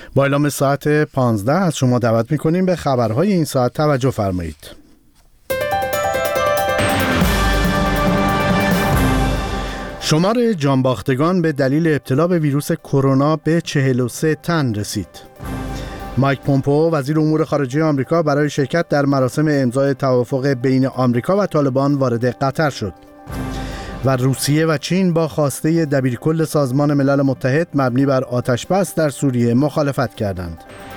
با اعلام ساعت 15 از شما دعوت می‌کنیم به خبرهای این ساعت توجه فرمایید. شمار جانباختگان به دلیل ابتلا به ویروس کرونا به 43 تن رسید. مایک پومپئو وزیر امور خارجه آمریکا برای شرکت در مراسم امضای توافق بین آمریکا و طالبان وارد قطر شد. و روسیه و چین با خواسته دبیرکل سازمان ملل متحد مبنی بر آتش‌بس در سوریه مخالفت کردند.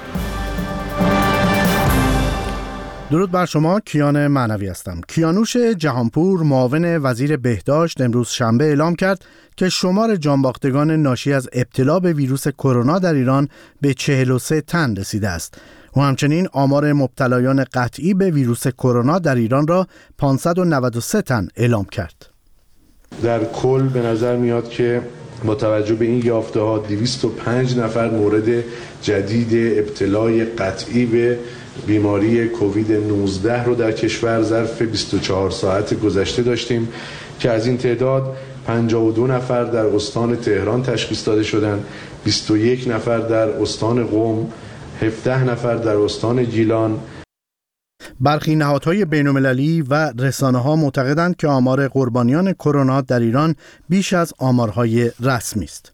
درود بر شما، کیان معنوی هستم. کیانوش جهانپور معاون وزیر بهداشت امروز شنبه اعلام کرد که شمار جانباختگان ناشی از ابتلا به ویروس کرونا در ایران به 43 تن رسیده است. و همچنین آمار مبتلایان قطعی به ویروس کرونا در ایران را 593 تن اعلام کرد. در کل به نظر میاد که با توجه به این یافته ها 205 نفر مورد جدید ابتلای قطعی به بیماری کووید 19 رو در کشور ظرف 24 ساعت گذشته داشتیم که از این تعداد 52 نفر در استان تهران تشخیص داده شدند، 21 نفر در استان قم، 17 نفر در استان گیلان. برخی نهادهای بین‌المللی و رسانه‌ها معتقدند که آمار قربانیان کرونا در ایران بیش از آمارهای رسمی است.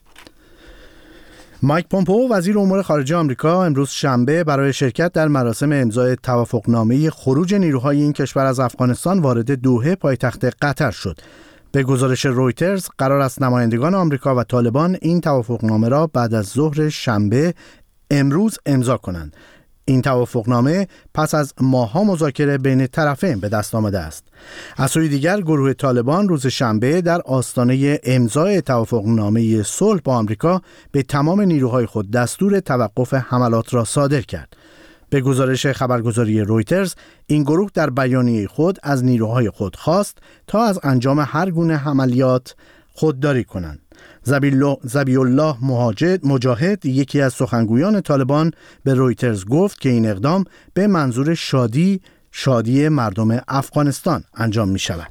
مایک پومپئو وزیر امور خارجه آمریکا امروز شنبه برای شرکت در مراسم امضای توافقنامه خروج نیروهای این کشور از افغانستان وارد دوحه پایتخت قطر شد. به گزارش رویترز قرار است نمایندگان آمریکا و طالبان این توافقنامه را بعد از ظهر شنبه امروز امضا کنند. این توافقنامه پس از ماه‌ها مذاکره بین طرفین به دست آمده است. از سوی دیگر گروه طالبان روز شنبه در آستانه امضای توافقنامه صلح با آمریکا به تمام نیروهای خود دستور توقف حملات را صادر کرد. به گزارش خبرگزاری رویترز این گروه در بیانیه خود از نیروهای خود خواست تا از انجام هر گونه عملیات خودداری کنند. ذبیح الله مجاهد یکی از سخنگویان طالبان به رویترز گفت که این اقدام به منظور شادی مردم افغانستان انجام می شود.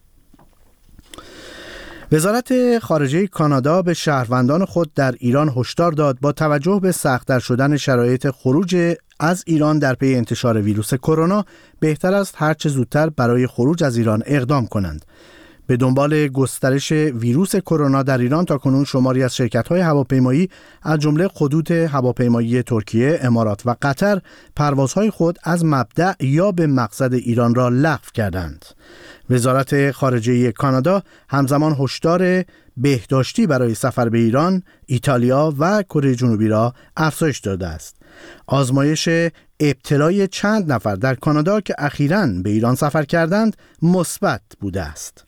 وزارت خارجه کانادا به شهروندان خود در ایران هشدار داد با توجه به سخت‌تر شدن شرایط خروج از ایران در پی انتشار ویروس کرونا بهتر است هر چه زودتر برای خروج از ایران اقدام کنند. به دنبال گسترش ویروس کرونا در ایران تاکنون شماری از شرکت‌های هواپیمایی از جمله خطوط هواپیمایی ترکیه، امارات و قطر پروازهای خود از مبدأ یا به مقصد ایران را لغو کردند. وزارت خارجه کانادا همزمان هشدار بهداشتی برای سفر به ایران، ایتالیا و کره جنوبی را افزایش داده است. آزمایش ابتلای چند نفر در کانادا که اخیراً به ایران سفر کردند مثبت بوده است.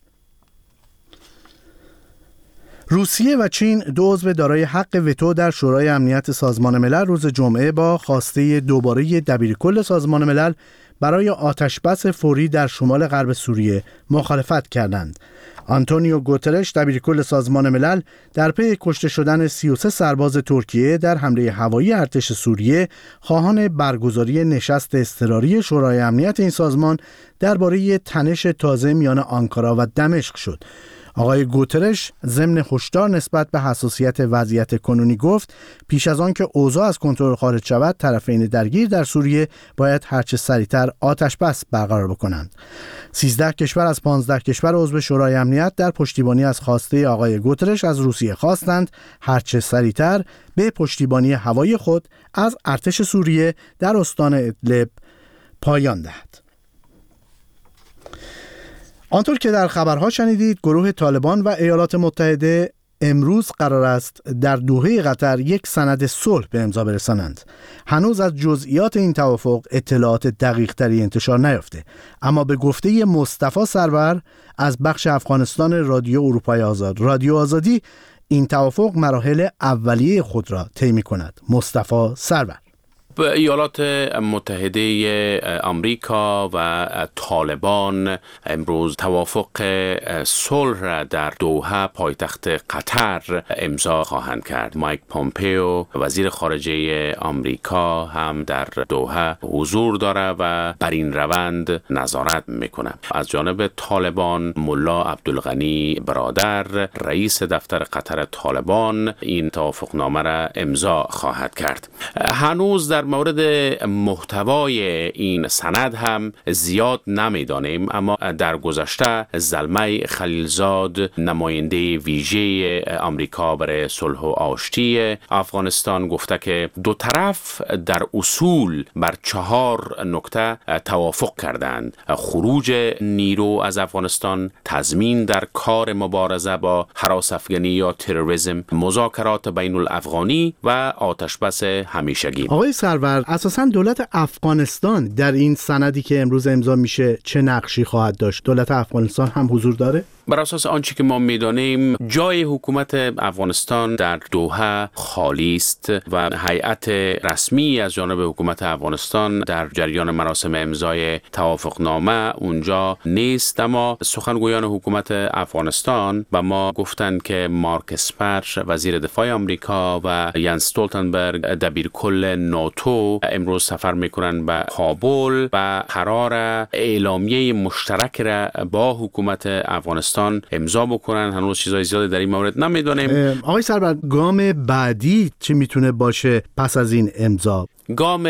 روسیه و چین دو عضو دارای حق وتو در شورای امنیت سازمان ملل روز جمعه با خواسته دوباره دبیرکل سازمان ملل برای آتش‌بس فوری در شمال غرب سوریه مخالفت کردند. آنتونیو گوترش دبیرکل سازمان ملل در پی کشته شدن 33 سرباز ترکیه در حمله هوایی ارتش سوریه خواهان برگزاری نشست اضطراری شورای امنیت این سازمان درباره تنش تازه میان آنکارا و دمشق شد. آقای گوترش ضمن هشدار نسبت به حساسیت وضعیت کنونی گفت پیش از آن که اوضاع از کنترل خارج شود طرفین درگیر در سوریه باید هرچه سریعتر آتش بس برقرار بکنند. 13 کشور از 15 کشور عضو شورای امنیت در پشتیبانی از خواسته آقای گوترش از روسیه خواستند هرچه سریعتر به پشتیبانی هوایی خود از ارتش سوریه در استان ادلب پایان دهد. آنطور که در خبرها شنیدید گروه طالبان و ایالات متحده امروز قرار است در دوحه قطر یک سند صلح به امضا برسانند. هنوز از جزئیات این توافق اطلاعات دقیق تری انتشار نیافته، اما به گفته مصطفی سرور از بخش افغانستان رادیو اروپای آزاد رادیو آزادی این توافق مراحل اولیه خود را طی می‌کند. مصطفی سرور: ایالات متحده آمریکا و طالبان امروز توافق صلح را در دوحه پایتخت قطر امضا خواهند کرد. مایک پومپئو وزیر خارجه آمریکا هم در دوحه حضور داره و بر این روند نظارت میکنه. از جانب طالبان ملا عبدالغنی برادر رئیس دفتر قطر طالبان این توافقنامه را امضا خواهد کرد. هنوز در مورد محتوای این سند هم زیاد نمیدانیم، اما در گذشته زلمه خلیلزاد نماینده ویژه آمریکا برای صلح و آشتی افغانستان گفته که دو طرف در اصول بر 4 نکته توافق کردند: خروج نیرو از افغانستان، تضمین در کار مبارزه با هراس افغانی یا تروریسم، مذاکرات بین الافغانی و آتشبس همیشگی. آقای سرور، اساساً دولت افغانستان در این سندی که امروز امضا میشه چه نقشی خواهد داشت؟ دولت افغانستان هم حضور داره؟ بر اساس آنچه که ما میدانیم جای حکومت افغانستان در دوحه خالی است و هیئت رسمی از جانب حکومت افغانستان در جریان مراسم امضای توافقنامه اونجا نیست. اما سخنگویان حکومت افغانستان و ما گفتند که مارک اسپر وزیر دفاع آمریکا و ینس استولتنبرگ دبیرکل ناتو امروز سفر میکنن به کابل و قرار اعلامیه مشترک را با حکومت افغانستان امضا بکنن. هنوز چیزای زیادی در این مورد نمیدونیم. آقای سرور، گام بعدی چی میتونه باشه پس از این امضا؟ گام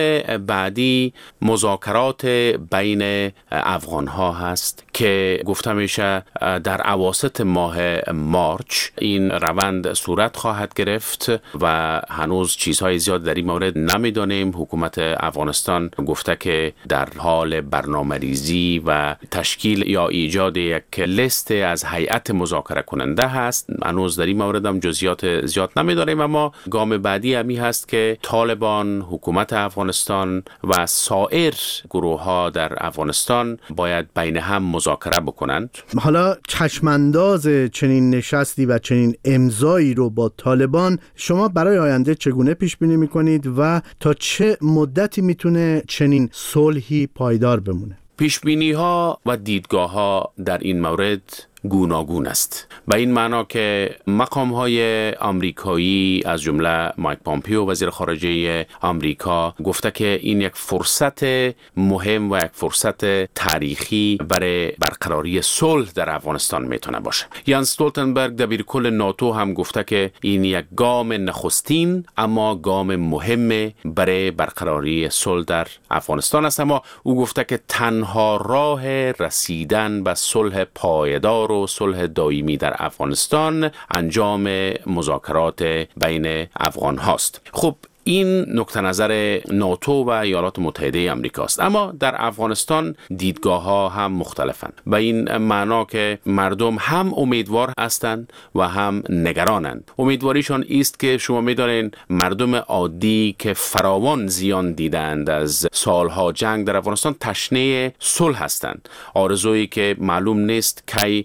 بعدی مذاکرات بین افغان ها هست که گفته میشه در اواسط ماه مارچ این روند صورت خواهد گرفت و هنوز چیزهای زیاد در این مورد نمیدانیم. حکومت افغانستان گفته که در حال برنامه‌ریزی و تشکیل یا ایجاد یک لیست از هیئت مذاکره کننده هست. هنوز در این مورد هم جزئیات زیاد نمیدانیم، اما گام بعدی همی هست که طالبان، حکومت افغانستان و سایر گروه ها در افغانستان باید بین هم مذاکره بکنند. حالا چشمانداز چنین نشستی و چنین امضایی رو با طالبان شما برای آینده چگونه پیش بینی میکنید و تا چه مدتی میتونه چنین صلحی پایدار بمونه؟ پیش بینی ها و دیدگاه ها در این مورد گوناگون است. به این معنا که مقام های آمریکایی از جمله مایک پومپئو وزیر خارجه آمریکا گفته که این یک فرصت مهم و یک فرصت تاریخی برای برقراری صلح در افغانستان میتونه باشه. ینس استولتنبرگ دبیرکل ناتو هم گفته که این یک گام نخستین اما گام مهم برای برقراری صلح در افغانستان است. اما او گفته که تنها راه رسیدن به صلح پایدار و صلح دائمی در افغانستان انجام مذاکرات بین افغان هاست. خب این نقطه نظر ناتو و ایالات متحده آمریکا است. اما در افغانستان دیدگاه ها هم مختلفند. به این معنا که مردم هم امیدوار هستند و هم نگرانند. امیدواریشان است که شما می‌دانید مردم عادی که فراوان زیان دیدند از سالها جنگ در افغانستان تشنه صلح هستند. آرزویی که معلوم نیست کی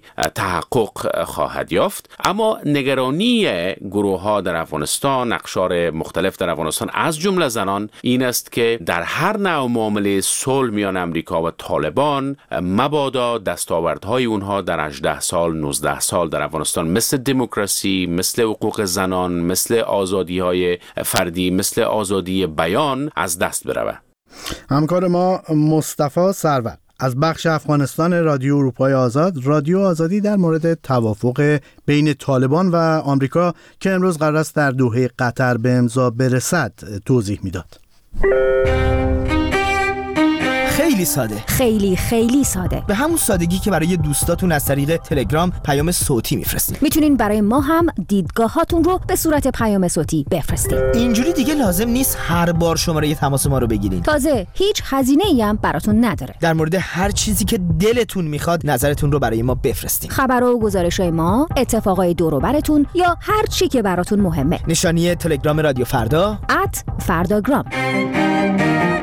تحقق خواهد یافت. اما نگرانی گروه ها در افغانستان، اقشار مختلف در افغانستان از جمله زنان این است که در هر نوع معامله صلح میان امریکا و طالبان مبادا دستاوردهای اونها در 18 سال 19 سال در افغانستان مثل دموکراسی، مثل حقوق زنان، مثل آزادی‌های فردی، مثل آزادی بیان از دست بروه. همکار ما مصطفی سرور از بخش افغانستان رادیو اروپای آزاد، رادیو آزادی در مورد توافق بین طالبان و آمریکا که امروز قرار است در دوحه قطر به امضا برسد توضیح میداد. خیلی ساده، خیلی ساده، به همون سادگی که برای دوستاتون از طریق تلگرام پیام صوتی میفرستید. میتونین برای ما هم دیدگاهاتون رو به صورت پیام صوتی بفرستید. اینجوری دیگه لازم نیست هر بار شماره تماس ما رو بگیرین. تازه هیچ هزینه‌ای هم براتون نداره. در مورد هر چیزی که دلتون میخواد نظرتون رو برای ما بفرستید. خبر و گزارش‌های ما، اتفاقای دور و براتون یا هر چی که براتون مهمه. نشانی تلگرام رادیو فردا @فرداگرام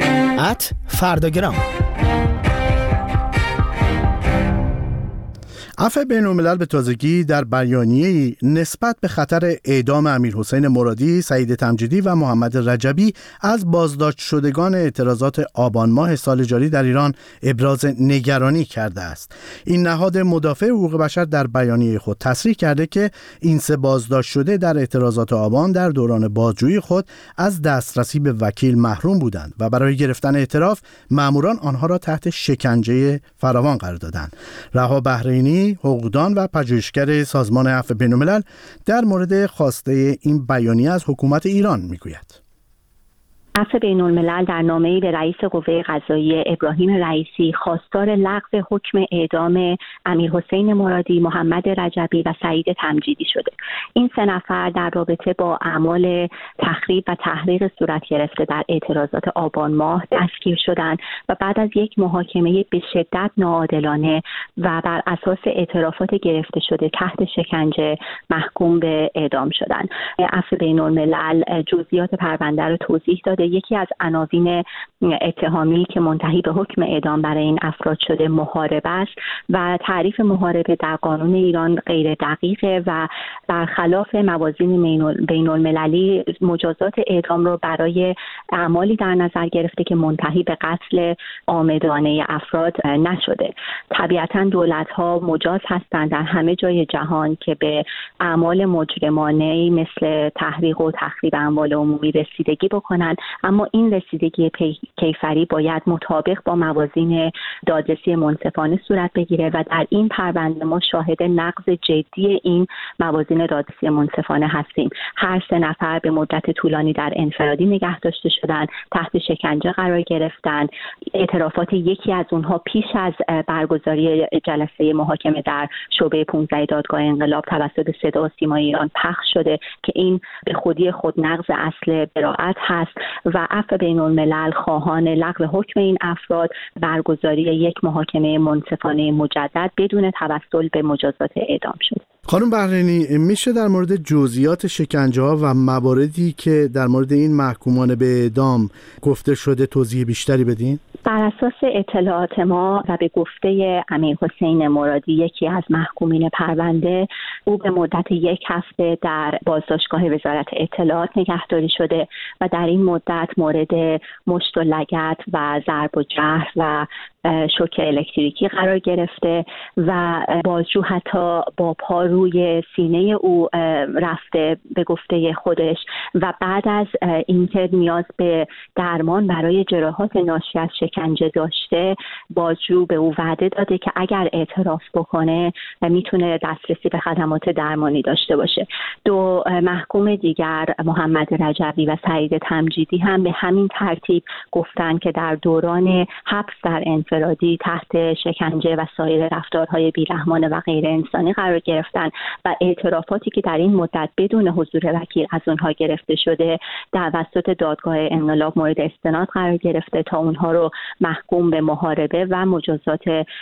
@فرداگرام. عفو بین‌الملل به تازگی در بیانیه‌ای نسبت به خطر اعدام امیرحسین مرادی، سعید تمجیدی و محمد رجبی از بازداشت شدگان اعتراضات آبان ماه سال جاری در ایران ابراز نگرانی کرده است. این نهاد مدافع حقوق بشر در بیانیه خود تصریح کرده که این سه بازداشت شده در اعتراضات آبان در دوران بازجویی خود از دسترسی به وکیل محروم بودند و برای گرفتن اعتراف ماموران آنها را تحت شکنجه فراوان قرار دادند. رها بحرینی، حقوقدان و پژوهشگر سازمان عفو بین‌الملل در مورد خواسته این بیانیه از حکومت ایران میگوید. عفو بین‌الملل در نامه‌ای به رئیس قوه قضاییه ابراهیم رئیسی خواستار لغو حکم اعدام امیرحسین مرادی، محمد رجبی و سعید تمجیدی شده. این سه نفر در رابطه با اعمال تخریب و تحریق صورت گرفته در اعتراضات آبان ماه دستگیر شدند و بعد از یک محاکمه به شدت ناعادلانه و بر اساس اعترافات گرفته شده تحت شکنجه محکوم به اعدام شدند. عفو بین‌الملل جزئیات پرونده را توضیح داده. یکی از عناوین اتهامی که منتهی به حکم اعدام برای این افراد شده محاربه است و تعریف محاربه در قانون ایران غیر دقیقه و برخلاف موازین بین‌المللی مجازات اعدام رو برای اعمالی در نظر گرفته که منتهی به قتل عامدانه افراد نشده. طبیعتاً دولت‌ها مجاز هستند در همه جای جهان که به اعمال مجرمانه مثل تحریق و تخریب اموال عمومی رسیدگی بکنند، اما این رسیدگی کیفری باید مطابق با موازین دادرسی منصفانه صورت بگیره و در این پرونده ما شاهد نقض جدی این موازین دادرسی منصفانه هستیم. هر سه نفر به مدت طولانی در انفرادی نگه داشته شدن، تحت شکنجه قرار گرفتن. اعترافات یکی از اونها پیش از برگزاری جلسه محاکمه در شعبه 15 دادگاه انقلاب توسط صدا و سیما ایران پخش شده که این به خودی خود نقض اصل براءت هست و عفو بین‌الملل خواهان لغو حکم این افراد، برگزاری یک محاکمه منصفانه مجدد بدون توسل به مجازات اعدام شد. خانم بحرینی، میشه در مورد جزئیات شکنجه‌ها و مواردی که در مورد این محکومان به اعدام گفته شده توضیح بیشتری بدین؟ بر اساس اطلاعات ما و به گفته امیرحسین مرادی، یکی از محکومین پرونده، او به مدت 1 هفته در بازداشتگاه وزارت اطلاعات نگهداری شده و در این مدت مورد مشت و لگد و ضرب و جرح و شوک الکتریکی قرار گرفته و بازجو حتی با پا روی سینه او رفته به گفته خودش و بعد از اینکه نیاز به درمان برای جراحات ناشی از شکنجه داشته، بازجو به او وعده داده که اگر اعتراف بکنه میتونه دسترسی به خدمات درمانی داشته باشه. 2 محکوم دیگر، محمد رجبی و سعید تمجیدی، هم به همین ترتیب گفتن که در دوران حبس در انفرادی تحت شکنجه و سایر رفتارهای بیرحمانه و غیر انسانی قرار گرفتن و اعترافاتی که در این مدت بدون حضور وکیل از اونها گرفته شده توسط دادگاه انقلاب مورد استناد قرار گرفته تا اونها رو محکوم به محاربه و مجازات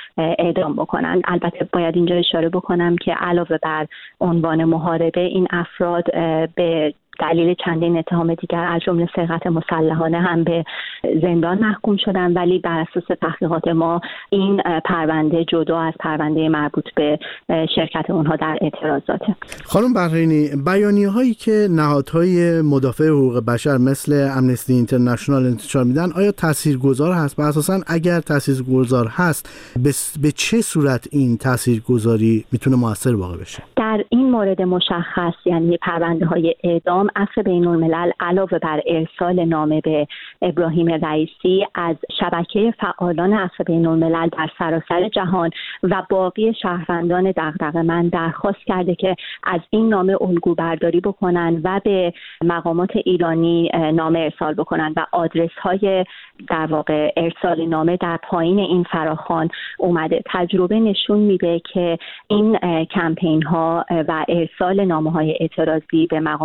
اعدام بکنن. البته باید اینجا اشاره بکنم که علاوه بر عنوان محاربه، این افراد به دلیل چندین اتهام دیگر از جمله سرقت مسلحانه هم به زندان محکوم شدن، ولی بر اساس تحقیقات ما این پرونده جدا از پرونده مربوط به شرکت اونها در اعتراضاته. خانم بحرینی، بیانیه‌هایی که نهادهای مدافع حقوق بشر مثل امنستی اینترنشنال انتشار میدن آیا تاثیرگذار هست و اساساً اگر تاثیرگذار هست به چه صورت این تاثیرگذاری میتونه موثر واقع بشه؟ در این مورد مشخص، یعنی پرونده‌های اعدام، عفو بین‌الملل علاوه بر ارسال نامه به ابراهیم رئیسی از شبکه فعالان عفو بین‌الملل در سراسر جهان و باقی شهروندان دغدغه‌مند درخواست کرده که از این نامه الگو برداری بکنن و به مقامات ایرانی نامه ارسال بکنن و آدرس‌های در واقع ارسال نامه در پایین این فراخوان اومده. تجربه نشون میده که این کمپین‌ها و ارسال نامه‌های اعتراضی به مقامات ایرانی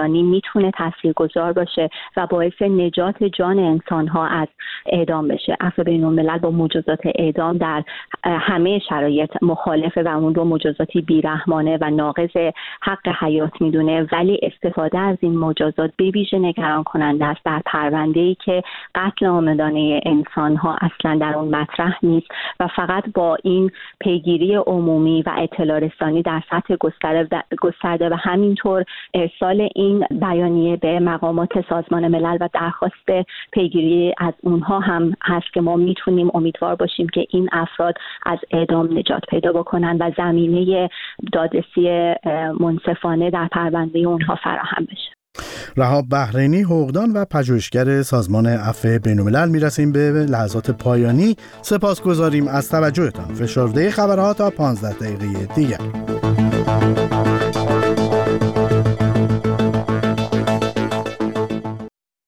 زندانی میتونه تاثیرگذار باشه و باعث نجات جان انسان‌ها از اعدام بشه. عفو بین‌الملل با مجازات اعدام در همه شرایط مخالفه و اون رو مجازاتی بیرحمانه و ناقض حق حیات میدونه، ولی استفاده از این مجازات به ویژه نگران کننده است در پرونده‌ای که قتل عامدانه انسان‌ها اصلا در اون مطرح نیست و فقط با این پیگیری عمومی و اطلاع رسانی در سطح گسترده و همینطور ارسال این بیانیه به مقامات سازمان ملل و درخواست پیگیری از اونها هم هست که ما میتونیم امیدوار باشیم که این افراد از اعدام نجات پیدا بکنن و زمینه دادرسی منصفانه در پرونده اونها فراهم بشه. رهاب بحرینی، حقوقدان و پژوهشگر سازمان عفو بین‌الملل، میرسیم به لحظات پایانی. سپاسگزاریم از توجهتان. فشرده خبرها تا 15 دقیقه دیگر.